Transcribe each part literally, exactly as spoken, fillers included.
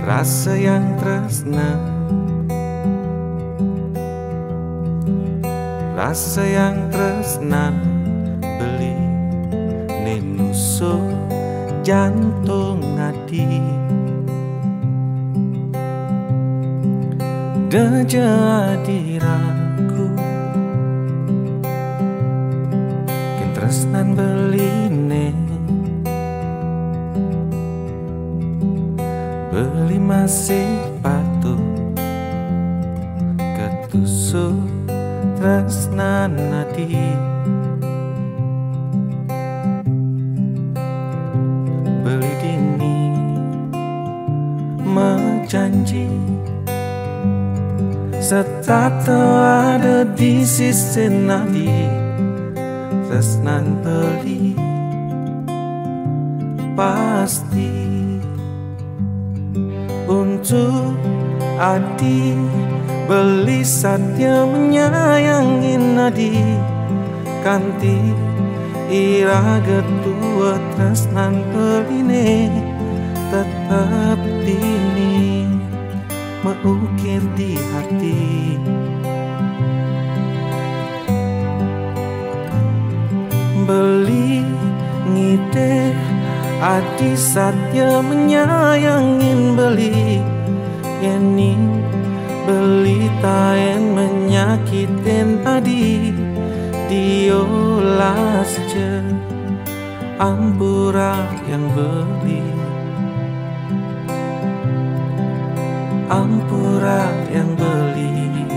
rasa yang tresna, rasa yang tresna beli nenusuk jantung hati. Dejadi ragu ken tresnan beline, beli masih patuh ketusuk tresnan hati. Beli dini menjanji setato ada di sisi nanti, tresnan beli pasti untuk adi. Beli satya menyayangi nadi kanti ira gedua tresnan beline tetap dini mengukir di hati. Beli ngide adi satya menyayangin beli yeni beli taen menyakitin adi diolah saja ampura yang beli, ampura yang beli.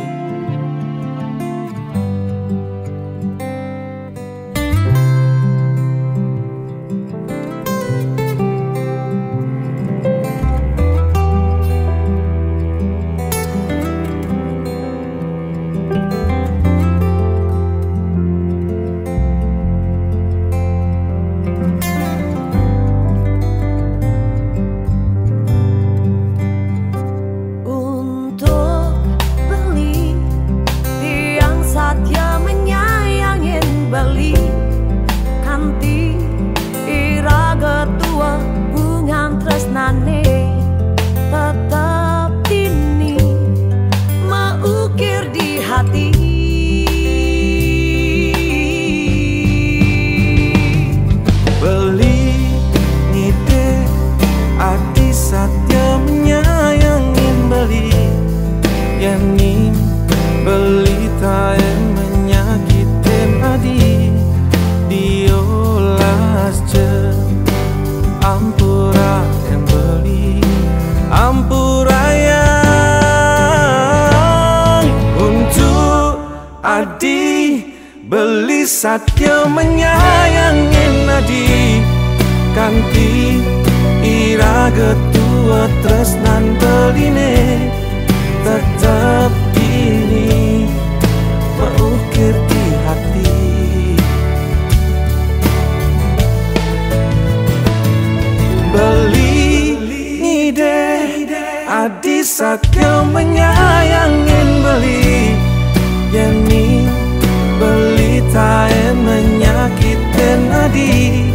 Tetap dini mengukir di hati. Beli ngide adi satya menyayangin beli yani beli taen menyakitin adi diolas je ampura yang beli, ampura yang untuk adi. Beli satya menyayangin adi kanti ira getua tresnan beline tetap dini mengukir di hati. Beli ngide adi satya menyayangin beli yani beli taen menyakitin adi